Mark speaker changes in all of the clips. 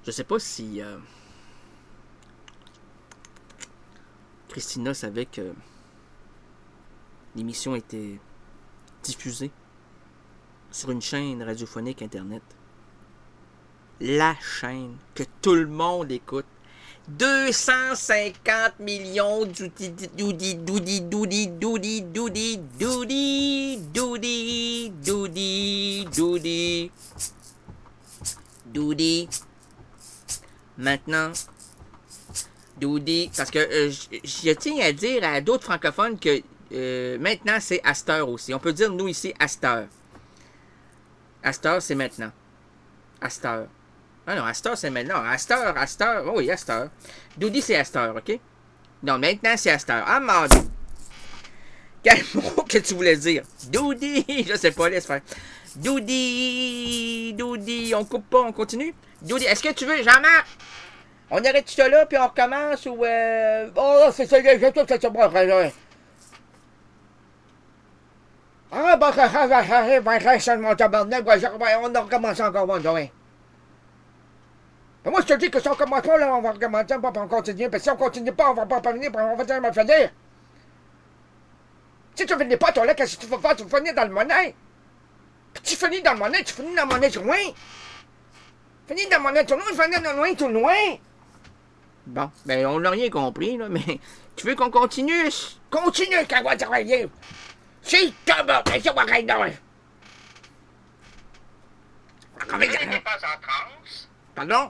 Speaker 1: Je sais pas si Christina savait que l'émission était diffusée sur une chaîne radiophonique Internet. La chaîne que tout le monde écoute. 250 millions doudi. Maintenant, doudi, parce que je tiens à dire à d'autres francophones que maintenant c'est à cette heure aussi. On peut dire nous ici à cette heure. À cette heure, c'est maintenant. À cette heure. Ah non, à cette heure, c'est maintenant. À cette heure. Oh oui, à cette heure. Doudi, c'est à cette heure, OK? Non, maintenant, c'est à cette heure. Ah, mardi. Quel mot que tu voulais dire? Doudi, je sais pas, laisse faire. Doudi, on coupe pas, on continue? Doudi, est-ce que tu veux, Jean-Marc? On arrête ça là, puis on recommence, ou oh, c'est ça, c'est bon, ah, bah, ça, mon tabarnak, on a recommencé encore, ouais. Moi, je te dis que si on commence pas, là, on va recommencer, puis on continue. Parce que si on continue pas, on va pas parvenir, puis on va dire, on va finir. Si tu finis pas, toi, là, qu'est-ce que tu vas faire? Tu vas finir dans le monnaie. Puis tu finis dans le monnaie, tu finis dans le monnaie tout loin. Finis dans le monnaie tout loin, finis dans le loin tout loin. Bon, ben, on n'a rien compris, là, mais tu veux qu'on continue? Continue, quand on va travailler. Si, tabarnak, ça va arrêter, là.
Speaker 2: Je n'étais pas en transe.
Speaker 1: Pardon?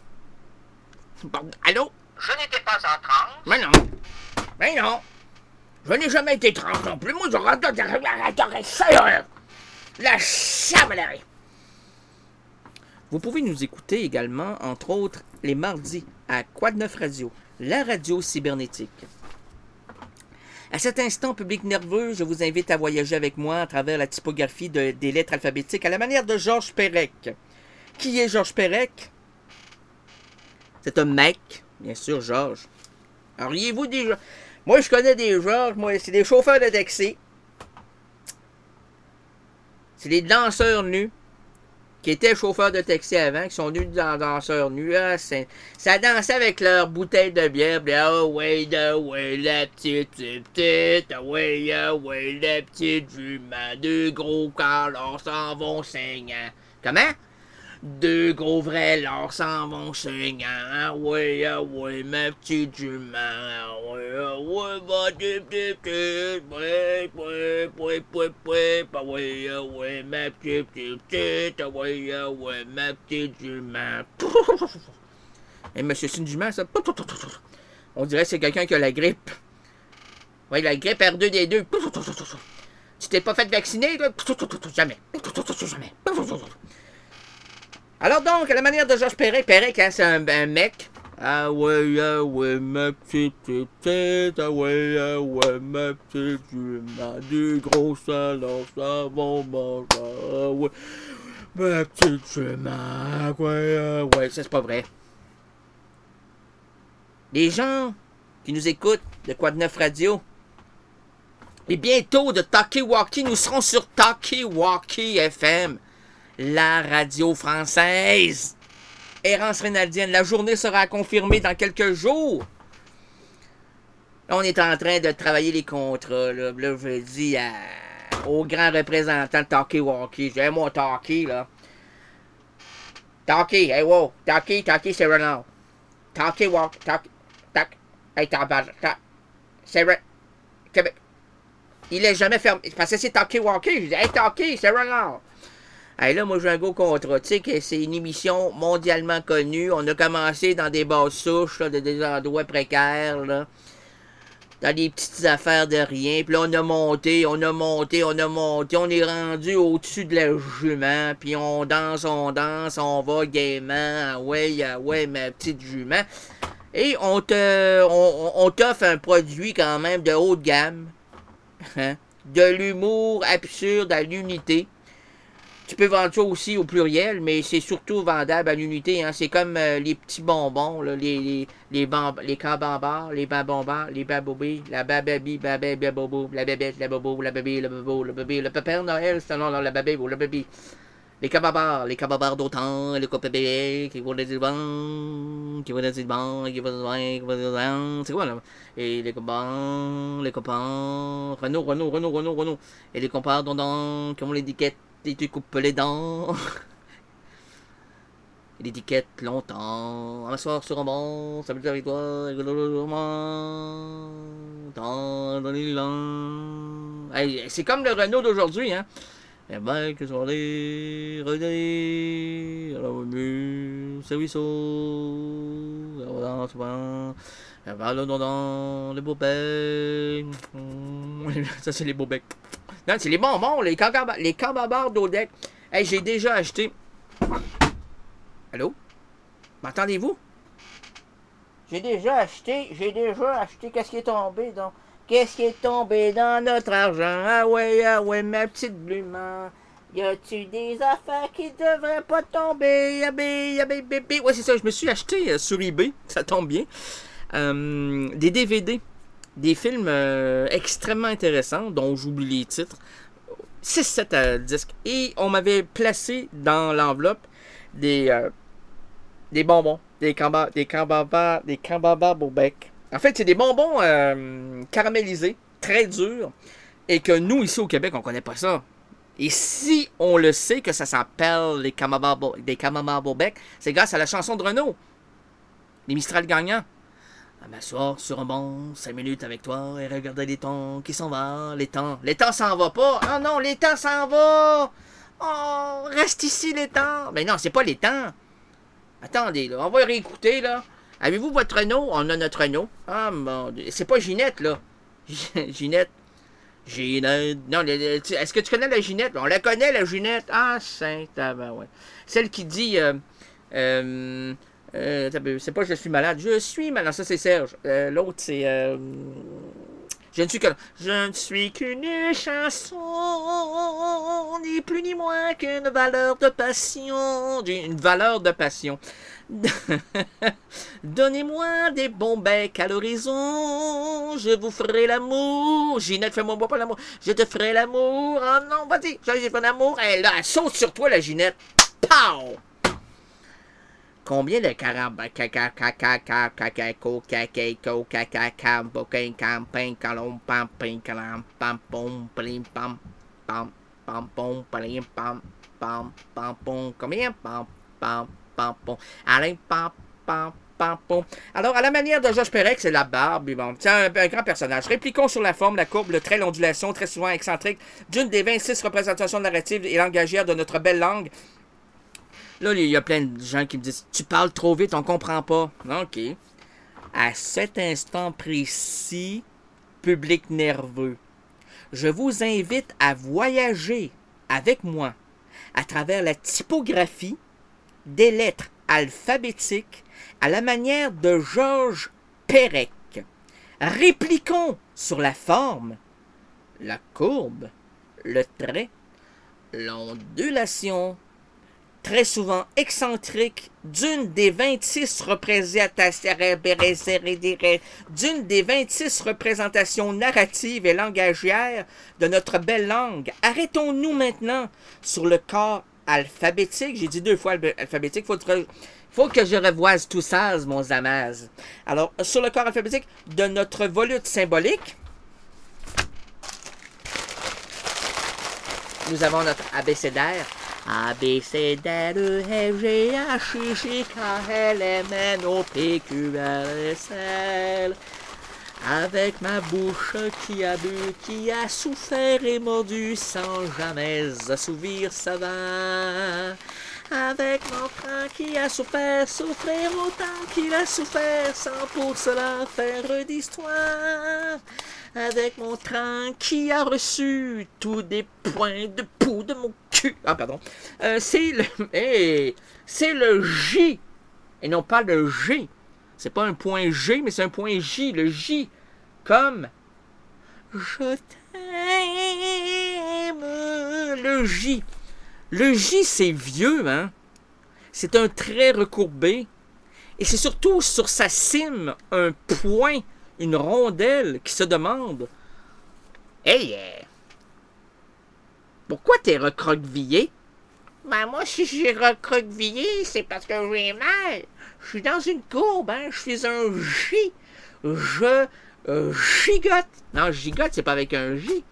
Speaker 1: Allô?
Speaker 2: Je n'étais pas en transe.
Speaker 1: Mais non. Je n'ai jamais été trans non plus. Moi, je rentre dans la chavalerie. Vous pouvez nous écouter également, entre autres, les mardis à Quad 9 Radio, la radio cybernétique. À cet instant, public nerveux, je vous invite à voyager avec moi à travers la typographie des lettres alphabétiques à la manière de Georges Perec. Qui est Georges Perec? C'est un mec, bien sûr, Georges. Alors, riez-vous des... Moi, je connais des Georges, moi, c'est des chauffeurs de taxi. C'est des danseurs nus qui étaient chauffeurs de taxi avant, qui sont devenus danseurs nus. Ah, ça dansait avec leur bouteille de bière. Ah ouais, la petite, ah ouais, la petite jument. Deux gros corps s'en vont saignant. Comment? Deux gros vrais lords s'en vont saignant. Ah ouais, ma petite jument. Ah ouais, ma petite, ouais, ma petite, ouais, ma petite jument. Et monsieur, c'est une jument, ça? On dirait que c'est quelqu'un qui a la grippe. Oui, la grippe R2D2. Tu t'es pas fait vacciner, toi? Jamais. Alors donc, à la manière de Georges Perec, hein, c'est un mec. Ah ouais, ma petite tête, ah ouais, ma petite jument, du gros salon, ça va manger, ah ouais, ma petite jument, ouais, ça c'est pas vrai. Les gens qui nous écoutent de Quad 9 Radio, et bientôt de Talkie Walkie, nous serons sur Talkie Walkie FM. La radio française. Errance Rénaldienne, la journée sera confirmée dans quelques jours. Là, on est en train de travailler les contrats. Là je dis au grand représentant de Talkie Walkie. J'ai moi Talkie, là. Talkie, hey wow. Talkie, c'est Ronald. Talkie Walkie, hey, c'est Québec. Il est jamais fermé. Parce que c'est Talkie Walkie. Je dis, hey, Talkie, c'est Ronald. Hey, là, moi, j'ai un gros contrat. Tu sais que c'est une émission mondialement connue. On a commencé dans des basses souches, là, des endroits précaires, là. Dans des petites affaires de rien. Puis là, on a monté. On est rendu au-dessus de la jument. Puis on danse, on va gaiement. Ah ouais, ma petite jument. Et on t'offre un produit quand même de haute gamme. Hein? De l'humour absurde à l'unité. Tu peux vendre ça aussi au pluriel, mais c'est surtout vendable à l'unité. Hein. C'est comme les petits bonbons, là, les cambambars, les babambars, les babobés, la bababi, babobo, la bébête, la bobo, la bébé, le bobo, le bébé, le Père Noël, c'est non, la babé ou le bébé. Les cababars d'autant, les copébés, qui vont des bancs, qui vont des bancs, qui vont des bancs, c'est quoi là? Et les copains, Renault. Et les compars dondant, qui ont l'étiquette, et tu coupes les dents. Et l'étiquette longtemps, un soir sur un banc, ça veut dire avec toi, dans les langues. Hey, c'est comme le Renault d'aujourd'hui, hein? Et ben, que sont les relais, alors le service voilà, souvent, dans les beaux becs. Ça, c'est les beaux becs. Non, c'est les bonbons, les cababars d'Odec. Hey, j'ai déjà acheté. Allô? M'entendez-vous? J'ai déjà acheté. Qu'est-ce qui est tombé donc? Qu'est-ce qui est tombé dans notre argent? Ah ouais, ma petite blume. Y a-tu des affaires qui devraient pas tomber? Ouais, c'est ça, je me suis acheté sur eBay, ça tombe bien. Des DVD, des films extrêmement intéressants, dont j'oublie les titres. 6-7 disques. Et on m'avait placé dans l'enveloppe des bonbons, des cambabar au bec. En fait, c'est des bonbons caramélisés, très durs, et que nous, ici au Québec, on connaît pas ça. Et si on le sait que ça s'appelle des cambabar au bec, c'est grâce à la chanson de Renaud, les Mistral gagnants. À m'asseoir sur un banc, 5 minutes avec toi, et regarder les temps qui s'en vont, les temps s'en va pas. Ah non, les temps s'en va. Oh, reste ici les temps. Mais non, c'est pas les temps. Attendez, là, on va réécouter, là. Avez-vous votre Renault? On a notre Renault. Ah, mon Dieu. C'est pas Ginette, là. Ginette. Non, est-ce que tu connais la Ginette? On la connaît, la Ginette. Ah, ouais. Celle qui dit... c'est pas je suis malade. Je suis malade. Non, ça, c'est Serge. L'autre, c'est... Je ne suis qu'une chanson, ni plus ni moins qu'une valeur de passion. Une valeur de passion. Donnez-moi des bons becs à l'horizon, je vous ferai l'amour. Ginette, fais-moi pas l'amour. Je te ferai l'amour. Oh non, vas-y, j'ai fait l'amour. Elle saute sur toi, la Ginette. Pow! Combien de combien? Alors, à la manière de Georges Perec, c'est la barbe. Bon, c'est un grand personnage. Répliquons sur la forme, la courbe, le trait, l'ondulation, très souvent excentrique, d'une des 26 représentations narratives et langagières de notre belle langue. Là, il y a plein de gens qui me disent « Tu parles trop vite, on comprend pas. » OK. À cet instant précis, public nerveux, je vous invite à voyager avec moi à travers la typographie des lettres alphabétiques à la manière de Georges Perec. Répliquons sur la forme, la courbe, le trait, l'ondulation, très souvent excentrique, d'une des 26 représentations narratives et langagières de notre belle langue. Arrêtons-nous maintenant sur le corps alphabétique. J'ai dit 2 fois alphabétique. Faut que je revoise tout ça, mon amaz. Alors, sur le corps alphabétique de notre volute symbolique, nous avons notre abécédaire. A, B, C, D, E, F, G, H, I, J, K, L, M, N, O, P, Q, R, S, L. Avec ma bouche qui a bu, qui a souffert et mordu sans jamais assouvir sa va. Avec mon train qui a souffert autant qu'il a souffert sans pour cela faire d'histoire. Avec mon train qui a reçu tous des points de poux de mon cul. Ah, pardon. C'est le J et non pas le G. C'est pas un point G, mais c'est un point J. Le J comme je t'aime. Le J. Le J, c'est vieux, hein? C'est un trait recourbé. Et c'est surtout sur sa cime un point, une rondelle qui se demande « Hey, pourquoi t'es recroquevillé? » Ben moi, si j'ai recroquevillé, c'est parce que j'ai mal. Je suis dans une courbe, hein. Je suis un J. Je gigote. Non, gigote, c'est pas avec un J.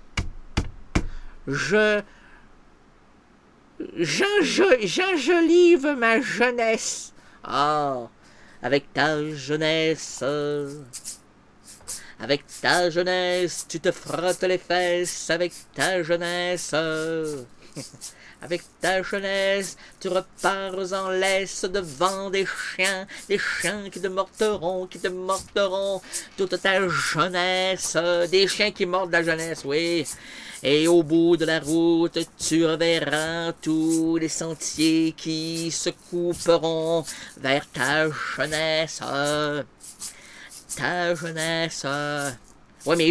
Speaker 1: J'enjolive ma jeunesse. Ah, avec ta jeunesse. Avec ta jeunesse, tu te frottes les fesses. Avec ta jeunesse. Avec ta jeunesse, tu repars en laisse devant des chiens qui te morderont, toute ta jeunesse, des chiens qui mordent la jeunesse, oui. Et au bout de la route, tu reverras tous les sentiers qui se couperont vers ta jeunesse. Ta jeunesse. Ouais, mais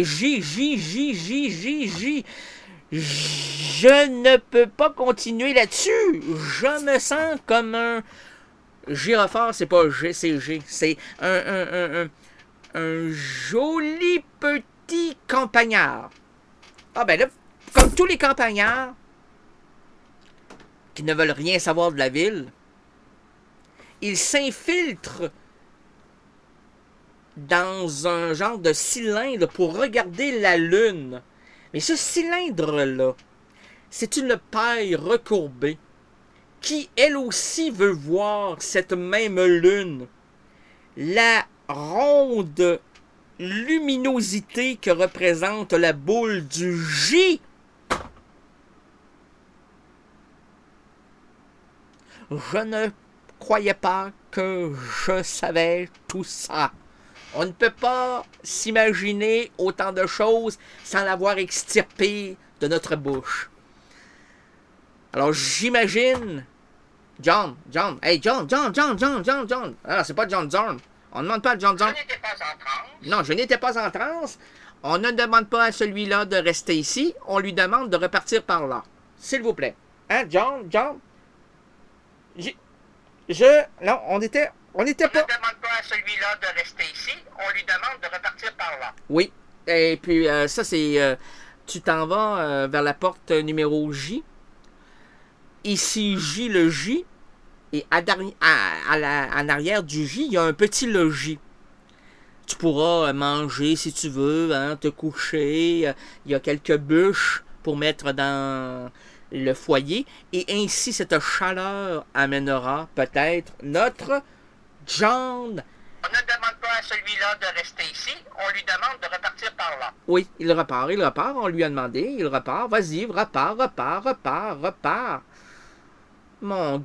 Speaker 1: je ne peux pas continuer là-dessus. Je me sens comme un gyrophare, c'est pas G, c'est G. C'est un joli petit campagnard. Ah ben là, comme tous les campagnards qui ne veulent rien savoir de la ville, ils s'infiltrent dans un genre de cylindre pour regarder la lune. Mais ce cylindre-là, c'est une paille recourbée qui, elle aussi, veut voir cette même lune. La ronde luminosité que représente la boule du J. Je ne croyais pas que je savais tout ça. On ne peut pas s'imaginer autant de choses sans l'avoir extirpé de notre bouche. Alors j'imagine... John. Ah, c'est pas John. On ne demande pas à John.
Speaker 2: Je n'étais pas en transe.
Speaker 1: Non, je n'étais pas en transe. On ne demande pas à celui-là de rester ici. On lui demande de repartir par là. S'il vous plaît. Hein, John? Non, on n'était pas...
Speaker 2: On ne demande pas à celui-là de rester ici. On lui demande de repartir par là.
Speaker 1: Oui. Et puis, ça, c'est... tu t'en vas vers la porte numéro J. Ici, J, le J. Et en arrière du J, il y a un petit logis. Tu pourras manger si tu veux, hein, te coucher. Il y a quelques bûches pour mettre dans le foyer. Et ainsi, cette chaleur amènera peut-être notre John.
Speaker 2: On ne demande pas à celui-là de rester ici. On lui demande de repartir par là.
Speaker 1: Oui, il repart. On lui a demandé, il repart. Vas-y, repars. Mon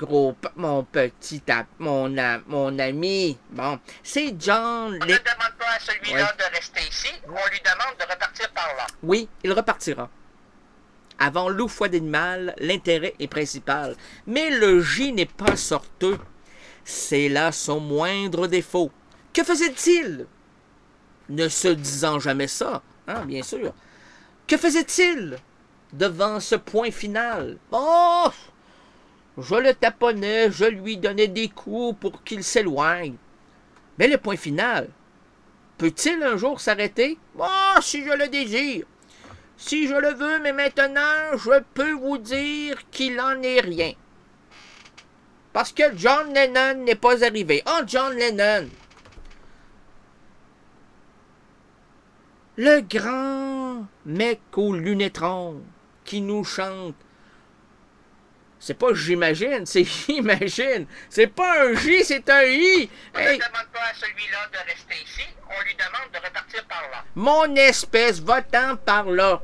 Speaker 1: ami. Bon, c'est John.
Speaker 2: On ne demande pas à celui-là de rester ici. On lui demande de repartir par là.
Speaker 1: Oui, il repartira. Avant loup foi d'animal, l'intérêt est principal. Mais le J n'est pas sorteux. C'est là son moindre défaut. Que faisait-il? Ne se disant jamais ça, hein, bien sûr. Que faisait-il devant ce point final? Oh! Je le taponnais, je lui donnais des coups pour qu'il s'éloigne. Mais le point final, peut-il un jour s'arrêter? Oh, si je le désire. Si je le veux, mais maintenant, je peux vous dire qu'il n'en est rien. Parce que John Lennon n'est pas arrivé. Oh, John Lennon! Le grand mec aux lunettes rondes qui nous chante. C'est pas j'imagine, c'est j'imagine. C'est pas un J, c'est un I.
Speaker 2: On ne demande pas à celui-là de rester ici. On lui demande de repartir par là.
Speaker 1: Mon espèce, va-t'en par là.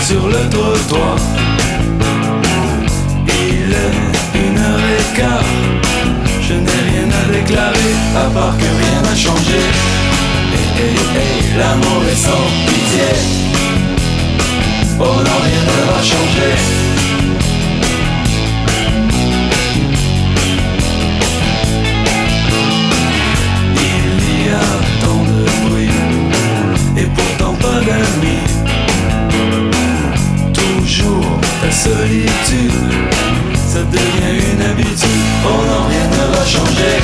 Speaker 3: sur le trottoir. Il est 1h15. Je n'ai rien à déclarer, à part que rien n'a changé. L'amour est sans pitié. Oh non, rien ne va changer. Il y a tant de bruit, et pourtant pas d'amis. Toujours ta solitude, ça devient une habitude. Oh non, rien ne va changer.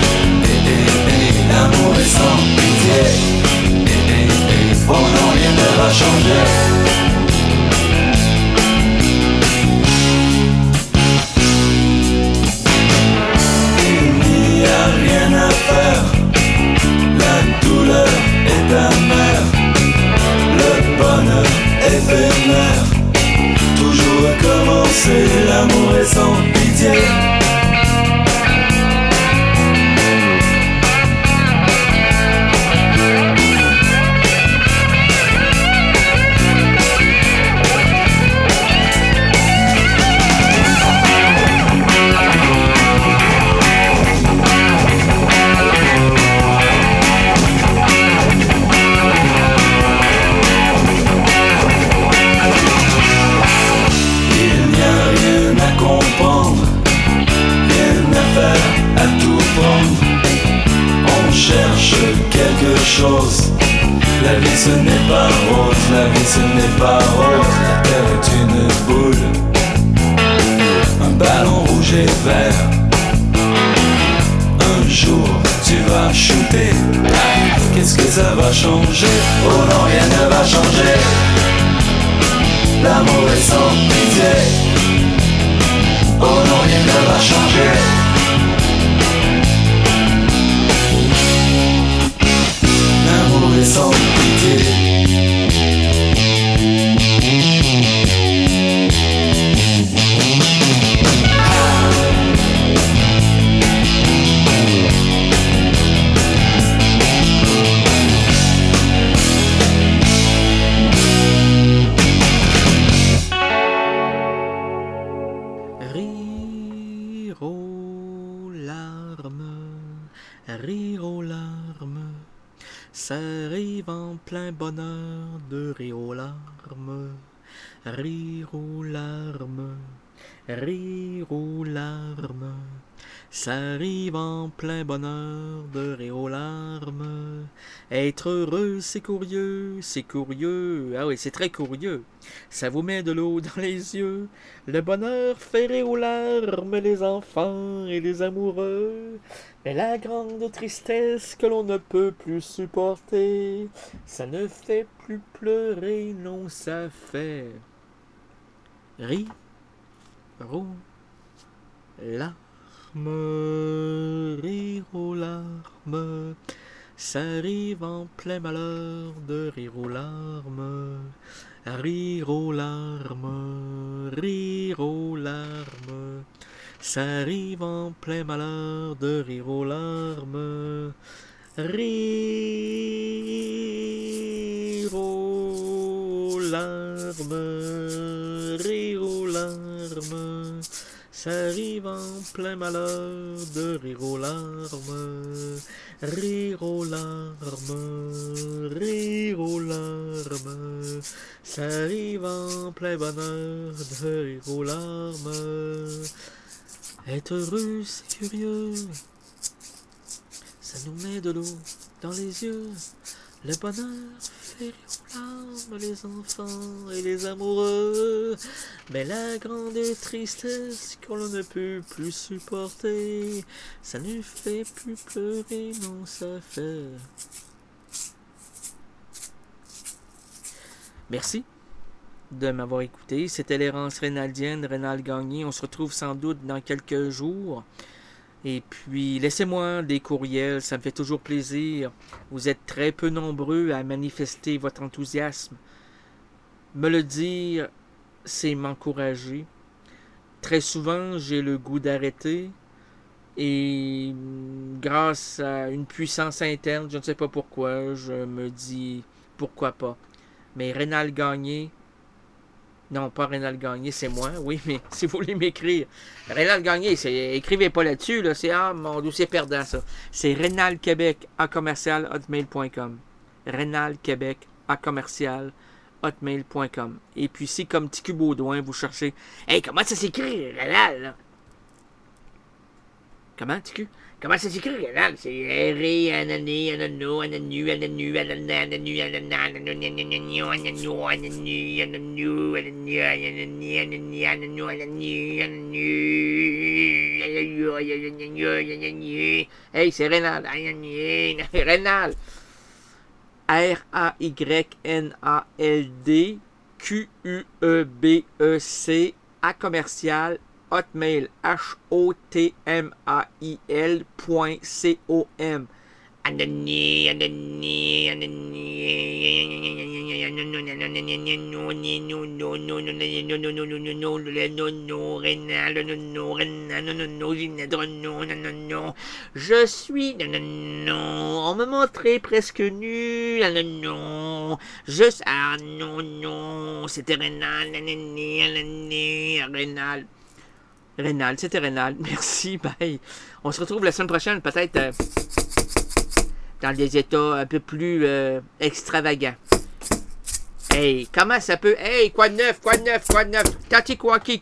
Speaker 3: L'amour est sans pitié. Oh non, rien ne va changer. Il n'y a rien à faire. La douleur est amère. Le bonheur éphémère. Toujours recommencer, l'amour est sans pitié. La vie ce n'est pas rose, la vie ce n'est pas rose. La terre est une boule, un ballon rouge et vert. Un jour tu vas shooter, qu'est-ce que ça va changer? Oh non, rien ne va changer. L'amour est sans pitié. Oh non, rien ne va changer. L'amour est sans pitié.
Speaker 4: Rire aux larmes, rire aux larmes. Ça arrive en plein bonheur de rire aux larmes, rire aux larmes, rire aux larmes. Ça arrive en plein bonheur de rire aux larmes. Être heureux, c'est curieux, c'est curieux. Ah oui, c'est très curieux. Ça vous met de l'eau dans les yeux. Le bonheur fait rire aux larmes les enfants et les amoureux. Mais la grande tristesse que l'on ne peut plus supporter, ça ne fait plus pleurer, non, ça fait rire aux larmes, rire aux larmes. Ça arrive en plein malheur de rire aux larmes, rire aux larmes, rire aux larmes. Ça arrive en plein malheur de rire aux larmes, rire aux larmes, rire aux larmes. Ça arrive en plein malheur de rire aux larmes, rire aux larmes, rire aux larmes. Ça arrive en plein bonheur de rire aux larmes. Être heureux, c'est curieux, ça nous met de l'eau dans les yeux. Le bonheur fait rire aux larmes les enfants et les amoureux. Mais la grande tristesse qu'on ne peut plus supporter, ça ne fait plus pleurer, non, ça fait. Merci de m'avoir écouté. C'était l'errance rénaldienne, Rénal Gagné. On se retrouve sans doute dans quelques jours. Et puis, laissez-moi des courriels, ça me fait toujours plaisir. Vous êtes très peu nombreux à manifester votre enthousiasme. Me le dire, c'est m'encourager. Très souvent, j'ai le goût d'arrêter. Et grâce à une puissance interne, je ne sais pas pourquoi, je me dis pourquoi pas. Mais Rénal Gagné,
Speaker 1: Non, pas Rénal Gagné, c'est moi. Oui, mais si vous voulez m'écrire. Rénal Gagné, écrivez pas là-dessus. Là, c'est mon Dieu, c'est perdant ça. C'est rénalquebec@hotmail.com. rénalquebec@hotmail.com. Et puis si, comme Ticu Baudouin, vous cherchez. Hey, comment ça s'écrit, Rénal, là? Comment, Ticu? Comment ça s'écrit, Rénal? C'est Hey, c'est Rénal. Rénal. RAYNALD QUEBEC @hotmail HOTMAIL.com. Je suis on me montrait presque nu. Juste non, c'était Rénal. Rénal, c'était Rénal. Merci, bye. On se retrouve la semaine prochaine, peut-être dans des états un peu plus extravagants. Hey, comment ça peut... Hey, quoi de neuf? Tati Kwaki,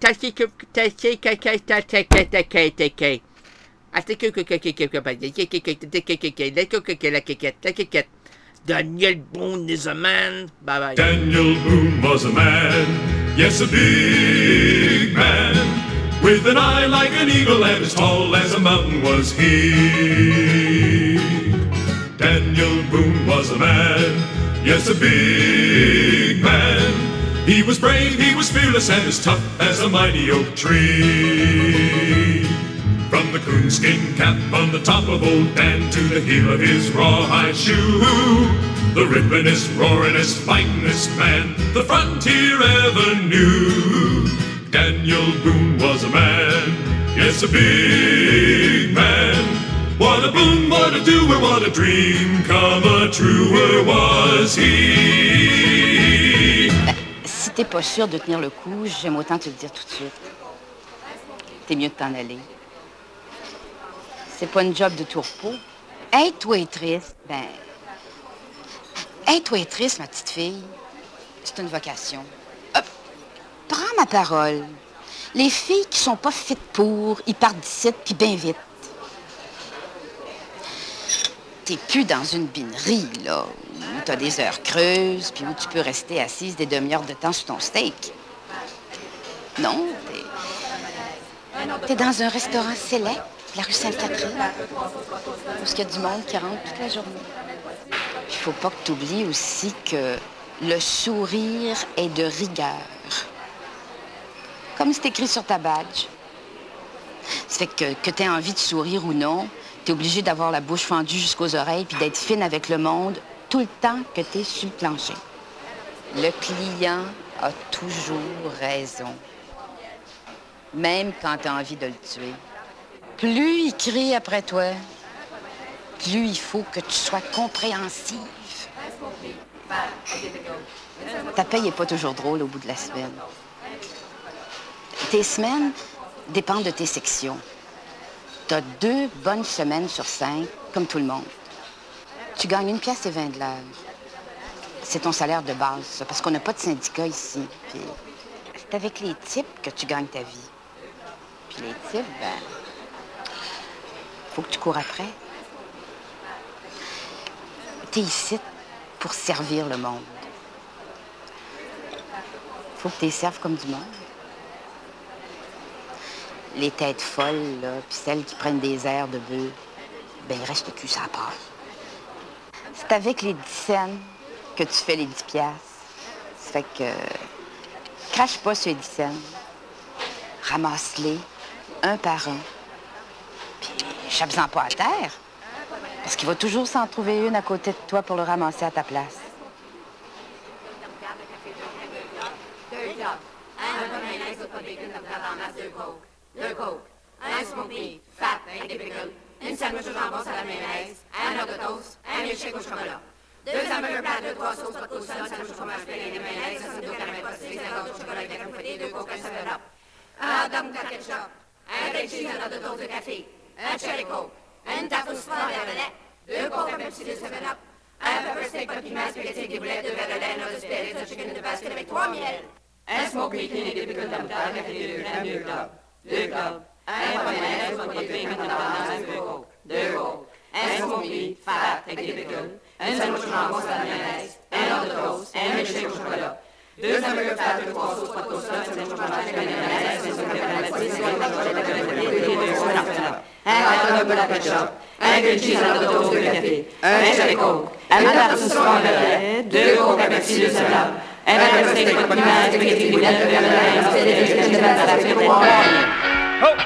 Speaker 1: Daniel Boone is a man. Bye bye.
Speaker 3: Daniel Boone was a man, yes, a big man, with an eye like an eagle and as tall as a mountain was he. Daniel Boone was a man, yes, a big man. He was brave, he was fearless, and as tough as a mighty oak tree. From the coonskin cap on the top of old Dan to the heel of his rawhide shoe, the rippin'est, roaring'est, fighting'est man the frontier ever knew. Daniel Boone was a man, yes, a big man. What a boon, what a doer, what a dream come a truer was he.
Speaker 5: Si t'es pas sûr de tenir le coup, j'aime autant te le dire tout de suite. T'es mieux de t'en aller. C'est pas une job de tourpeau. Être ouétrice, être ouétrice, ma petite fille, c'est une vocation. Prends ma parole. Les filles qui sont pas faites pour, ils partent d'ici, puis bien vite. T'es plus dans une binerie, là, où t'as des heures creuses, puis où tu peux rester assise des demi-heures de temps sur ton steak. Non, t'es dans un restaurant select, la rue Sainte-Catherine, où il y a du monde qui rentre toute la journée. Il faut pas que tu oublies aussi que le sourire est de rigueur. Comme c'est écrit sur ta badge. Ça fait que tu aies envie de sourire ou non, tu es obligé d'avoir la bouche fendue jusqu'aux oreilles puis d'être fine avec le monde tout le temps que tu es sur le plancher. Le client a toujours raison. Même quand tu as envie de le tuer. Plus il crie après toi, plus il faut que tu sois compréhensive. Ta paye n'est pas toujours drôle au bout de la semaine. Tes semaines dépendent de tes sections. Tu as 2 bonnes semaines sur 5, comme tout le monde. Tu gagnes 1,20 $ de l'heure. C'est ton salaire de base, ça, parce qu'on n'a pas de syndicat ici. Puis c'est avec les types que tu gagnes ta vie. Puis les types, faut que tu cours après. T'es ici pour servir le monde. Faut que tu les serves comme du monde. Les têtes folles, là, puis celles qui prennent des airs de bœuf, ils restent le cul sur la part. C'est avec les 10 cents que tu fais les 10 piastres. Ça fait que crache pas sur les 10 cents. Ramasse-les, un par un. Puis échappe-en pas à terre. Parce qu'il va toujours s'en trouver une à côté de toi pour le ramasser à ta place.
Speaker 6: Le coke, un smoke meat, fat, un typical, une sandwich au jambon à la mayonnaise, un heure de toast, un milkshake au chocolat. 2 hamburgers plates, 2, 3 sauces, pas de cousson, un sandwich au fromage, plein de mayonnaise, un sandwich au caramel, pas de 5 au chocolat. coke, un 7-Up. Un dum ketchup. Un grilled cheese, un autre dose de café. Un cherry coke. Une tarte au soufflant vers le lait. 2 coke, un Pepsi, 2 7-Up. Un pepper steak, pas de piment, spaghetti avec des boulettes, 2 verres de lait, un autre spirits, un chicken in the basket avec 3 miel. Un smoke meat, une équipe de pickle de moutarde, café 2 grammes, 2 clubs. 2 clubs. Un point de mayonnaise, un point de pain, un ananas, 2 coke. 2 coke. Un smoke meat, fat, avec des pickles. Un sandwich au jambon, salade mayonnaise. Un ordre de toast. Un milkshake au chocolat. 2 hamburgers fat, 2 3 sauces, pas de toast, un sandwich au fromage, avec mayonnaise, un sandwich au hot dog à ketchup. Un grilled cheese, un autre dose de café. Un cherry coke. Un tarte au soufflant vers le lait. 2 coke, un Pepsi, 2 7-Up. Un pepper steak, pas de piment, spaghetti avec des boulettes, 2 verres de lait, un spaghetti chicken in the basket avec 3 miel.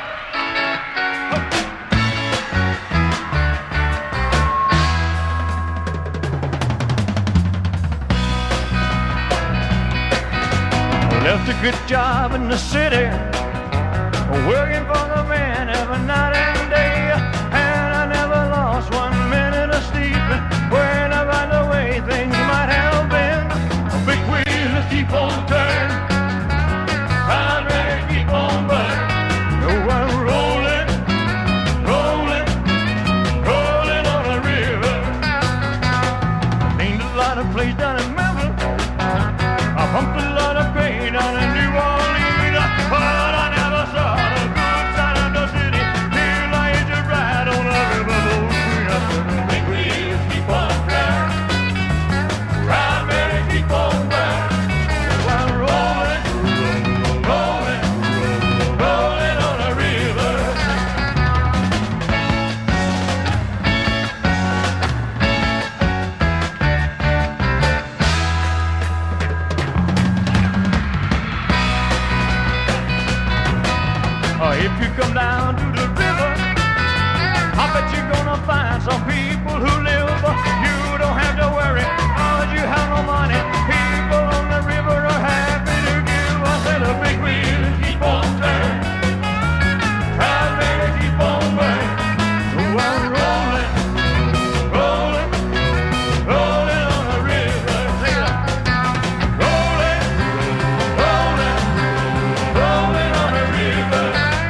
Speaker 7: Left a good job in the city, working for the man every night and day, and I never lost 1 minute of sleeping, worrying about the way things might have been. A big wheel to keep on turning, time ready to keep on burning. Oh, I'm rolling, rolling, rolling on a river. Ain't a lot of place down in Memphis. I pumped a lot of pain down in New Orleans, but I never saw the good side of the city till I hit a ride on a riverboat queen. Big wheels keep on turning, ride ready, keep on burning. I'm rolling, rolling, rolling on a river. If you come down to the river, I bet you're gonna find some people who live. You don't have to worry, cause you have no money. People on the river are happy to give. I said a big wheel keep on turning, try to keep on burning. Oh, I'm rolling, rolling, rolling on the river. Rolling, rolling, rolling on the river.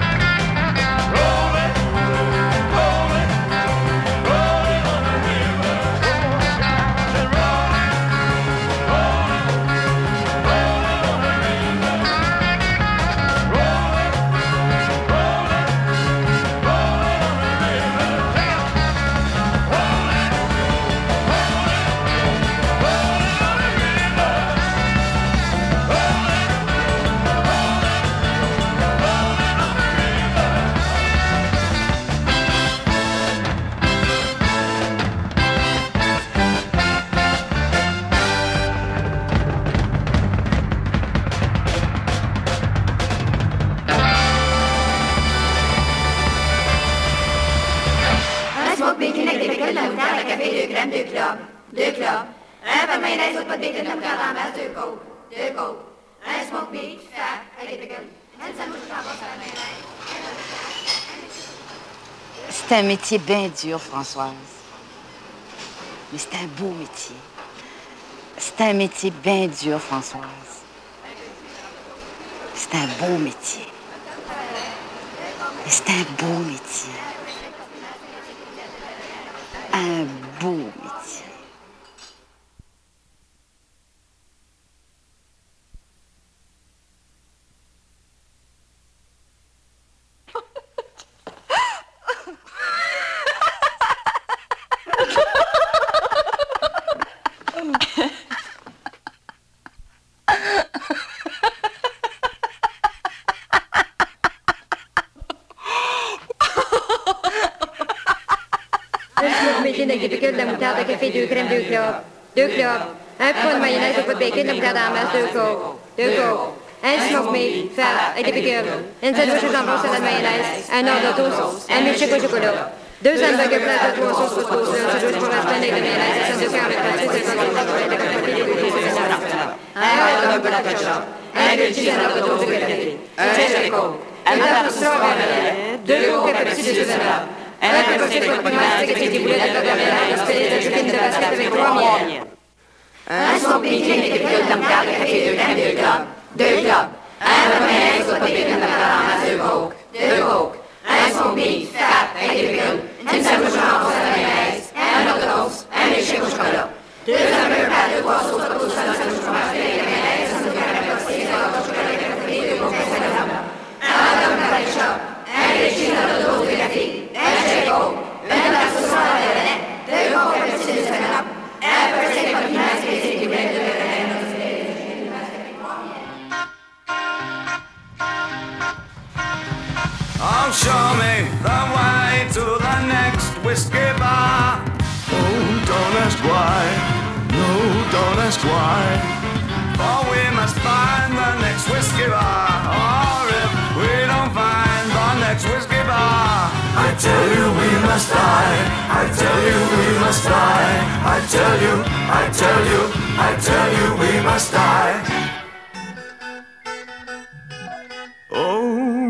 Speaker 7: Deux clubs. Un peu de mayonnaise, autre pas de bacon, de la moutarde en masse, 2 coke. 2 coke. Un smoke meat, fat, avec des pickles. Un sandwich au jambon, salade mayonnaise.
Speaker 5: C'est un métier bien dur, Françoise. Mais c'est un beau métier. C'est un métier bien dur, Françoise. C'est un beau métier. Mais c'est un beau métier. Un beau métier.
Speaker 8: Avec des pickles, de la moutarde, de café, 2 crèmes, 2 cloves. 2 cloves. Un pot de mayonnaise, au pot de bacon, de la moutarde en masse, 2 coke. 2 coke. Un smoke meat, fat, avec des pickles. Une sandwich au jambon, salade mayonnaise. Un ordre de toast. Un milkshake au chocolat. 2 hamburgers plats, 3 sauces pour toast. Un sandwich pour la semaine avec de mayonnaise. Un sandwich avec pâtisserie, 50 de un hot dog à ketchup. Un grilled cheese, un ordre de toast de café. Un cherry coke. Un tarte au soufflant vers le lait. 2 coke, un Pepsi, 2 7-Up. Un pepper steak, pas de piment, spaghetti avec des boulettes, de la un spaghetti, un chicken in the basket avec 3 miel. Un smoke meat, une équipe de moutarde, de café, 2 crèmes, 2 clubs. 2 clubs. Un
Speaker 9: show me the way to the next whiskey bar. Oh, don't ask why, no, don't ask why. For we must find the next whiskey bar. Or if we don't find the next whiskey bar, I tell you we must die. I tell you we must die. I tell you, I tell you, I tell you we must die. Oh,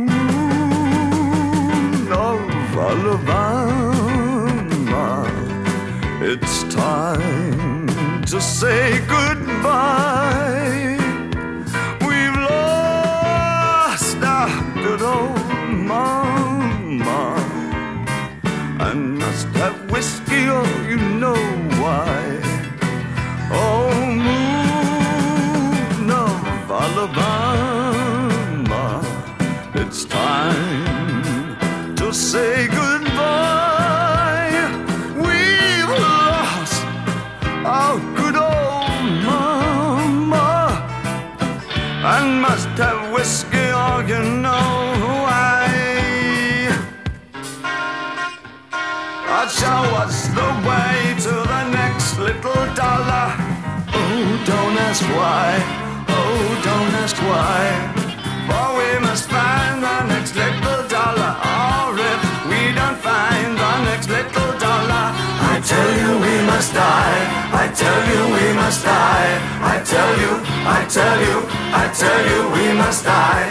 Speaker 9: of Alabama, it's time to say goodbye. We've lost our good old mama, and must have whiskey, oh, you know why. Oh, moon of Alabama, it's time to say goodbye. We've lost our good old mama, and must have whiskey, oh, you know why. Show us the way to the next little dollar. Oh, don't ask why, oh, don't ask why. For we must find the next little dollar. Or if we don't find the next little dollar, I tell you we must die. I tell you we must die. I tell you, I tell you, I tell you we must die.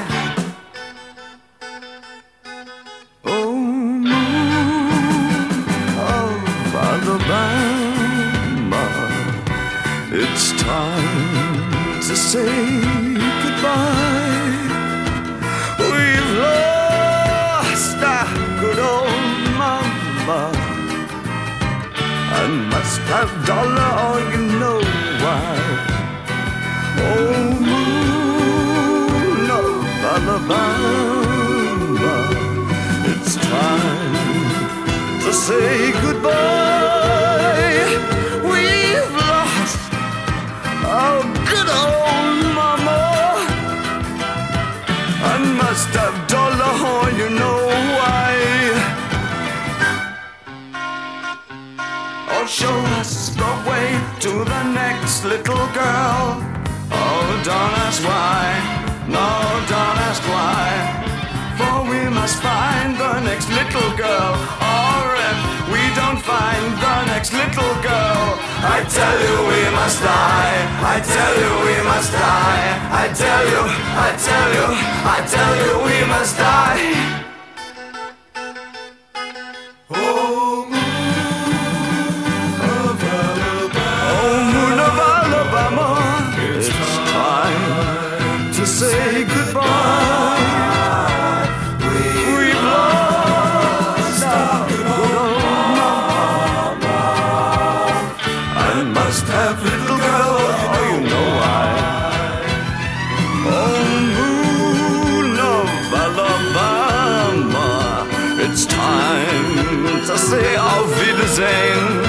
Speaker 9: Alabama, it's time to say goodbye. We've lost our good old mama, and must have dollar, oh, you know why. Oh, moon of Alabama, it's time to say goodbye. We've lost our good old mama, and must have dollar, oh, you know why. Oh, show us the way to the next little girl. Oh, don't ask why, no, don't ask why. For we must find the next little girl. Or if we don't find the next little girl, I tell you we must die. I tell you we must die. I tell you, I tell you, I tell you we must die. Oh, moon of Alabama, it's time to say goodbye. Have little girl, oh, you know why. Oh, moon of Alabama, it's time to say auf Wiedersehen.